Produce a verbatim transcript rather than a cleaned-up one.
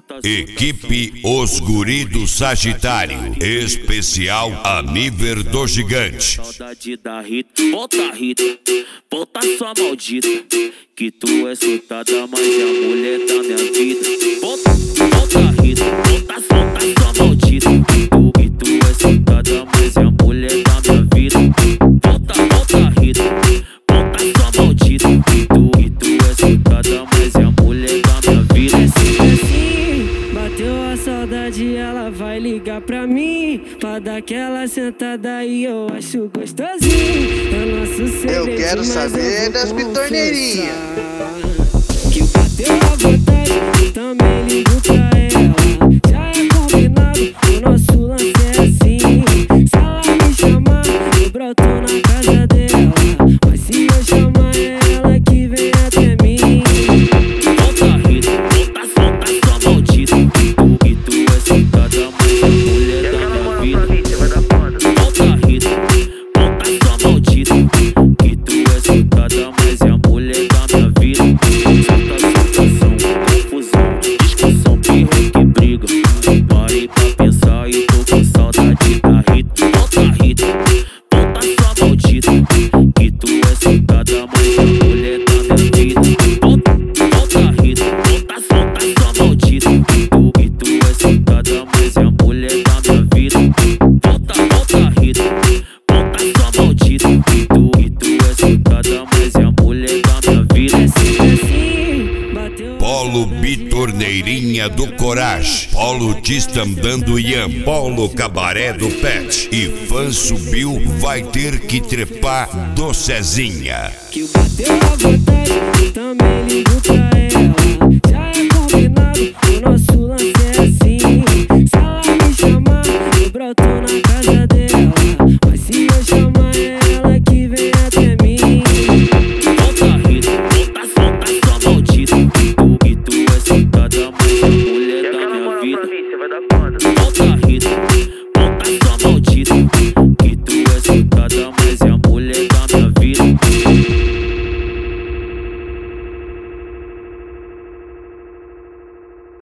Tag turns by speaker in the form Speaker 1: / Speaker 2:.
Speaker 1: Equipe Os Guri do Sagitário, especial Aniver do Gigante.
Speaker 2: Saudade da Rita, volta Rita, volta sua maldita, que tu é surtada, mas é a mulher da minha vida. Volta, volta Rita, volta, volta sua maldita, que tu, que tu é surtada, mas é a mulher da minha vida. Volta, volta Rita, volta sua maldita, que tu, que tu é surtada, mas é a mulher da minha vida.
Speaker 3: Bateu a saudade, ela vai ligar pra mim, pra dar aquela sentada e eu acho gostosinho. É nosso segredo,
Speaker 4: eu quero saber
Speaker 3: eu
Speaker 4: das pitorneirinhas.
Speaker 3: Que bateu a vontade, também ligo pra ela. Já é combinado, o nosso lance é assim. Se ela me chamar, eu broto na casa dela, mas se eu chamar é ela que vem até mim.
Speaker 2: Volta Rita, volta, volta sua maldita, que tu, que tu é surtada, mas é a mulher da minha vida. Volta Rita, volta sua maldita, que tu é surtada, mas é a mulher da minha vida. Solta, confusão, discussão, pirra que briga. Parei pra pensar e tô com saudade da Rita. Volta Rita, volta sua maldita, que tu é surtada, mas é a mulher da minha vida. Volta, volta Rita, volta, volta sua maldita, que tu, que tu é surtada, mas é a mulher da minha vida. Volta, volta Rita, volta sua maldita, que tu, que tu é surtada, mas é a mulher da minha vida.
Speaker 1: Polo Bitorneirinha do Coragem, Polo Tistandando Ian, Polo Cabaré do Pet e Fã Subiu Vai Ter Que Trepar do Cezinha.
Speaker 3: Que bateu a vontade, também ligo pra ela.